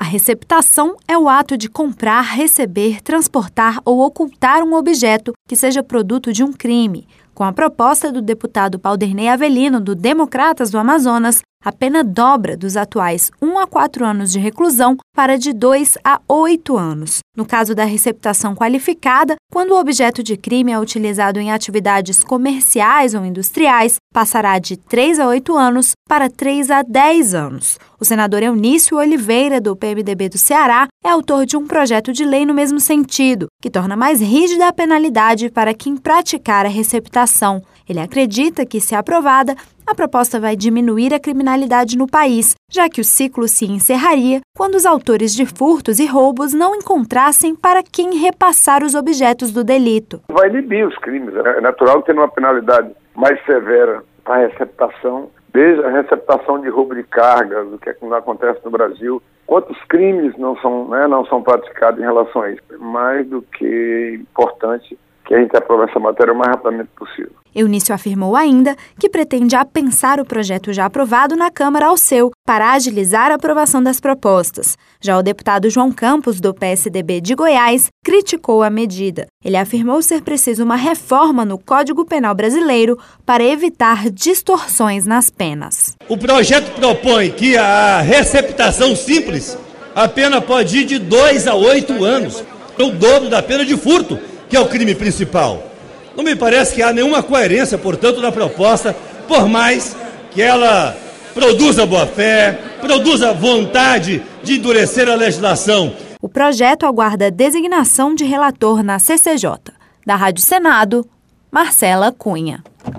receptação é o ato de comprar, receber, transportar ou ocultar um objeto que seja produto de um crime. Com a proposta do deputado Paulderney Avelino, do Democratas do Amazonas, a pena dobra dos atuais 1 a 4 anos de reclusão para de 2 a 8 anos. No caso da receptação qualificada, quando o objeto de crime é utilizado em atividades comerciais ou industriais, passará de 3 a 8 anos para 3 a 10 anos. O senador Eunício Oliveira, do PMDB do Ceará, é autor de um projeto de lei no mesmo sentido, que torna mais rígida a penalidade para quem praticar a receptação. Ele acredita que, se aprovada, a proposta vai diminuir a criminalidade no país, já que o ciclo se encerraria quando os autores de furtos e roubos não encontrassem para quem repassar os objetos do delito. Vai inibir os crimes. É natural ter uma penalidade mais severa para a receptação, desde a receptação de roubo de cargas, o que não acontece no Brasil. Quantos crimes não são praticados em relação a isso? Mais do que importante que a gente aprove essa matéria o mais rapidamente possível. Eunício afirmou ainda que pretende apensar o projeto já aprovado na Câmara ao seu, para agilizar a aprovação das propostas. Já o deputado João Campos, do PSDB de Goiás, criticou a medida. Ele afirmou ser preciso uma reforma no Código Penal brasileiro para evitar distorções nas penas. O projeto propõe que a receptação simples, a pena pode ir de 2 a 8 anos, o dobro da pena de furto, que é o crime principal. Não me parece que há nenhuma coerência, portanto, na proposta, por mais que ela produza boa-fé, produza vontade de endurecer a legislação. O projeto aguarda a designação de relator na CCJ. Da Rádio Senado, Marcela Cunha.